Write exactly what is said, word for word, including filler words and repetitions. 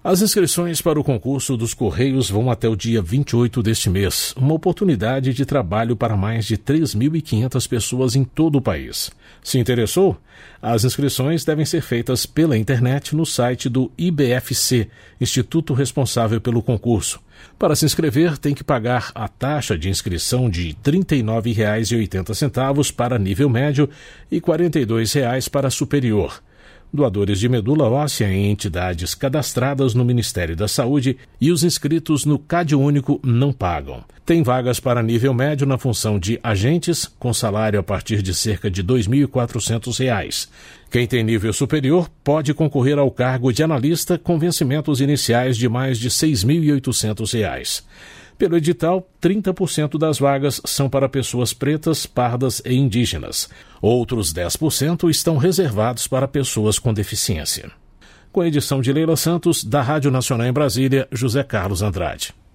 As inscrições para o concurso dos Correios vão até o dia vinte e oito deste mês, uma oportunidade de trabalho para mais de três mil e quinhentas pessoas em todo o país. Se interessou? As inscrições devem ser feitas pela internet no site do I B F C, Instituto Responsável pelo Concurso. Para se inscrever, tem que pagar a taxa de inscrição de trinta e nove reais e oitenta centavos para nível médio e quarenta e dois reais para superior. Doadores de medula óssea em entidades cadastradas no Ministério da Saúde e os inscritos no CadÚnico não pagam. Tem vagas para nível médio na função de agentes, com salário a partir de cerca de dois mil e quatrocentos reais. Quem tem nível superior pode concorrer ao cargo de analista com vencimentos iniciais de mais de seis mil e oitocentos reais. Pelo edital, trinta por cento das vagas são para pessoas pretas, pardas e indígenas. Outros dez por cento estão reservados para pessoas com deficiência. Com a edição de Leila Santos, da Rádio Nacional em Brasília, José Carlos Andrade.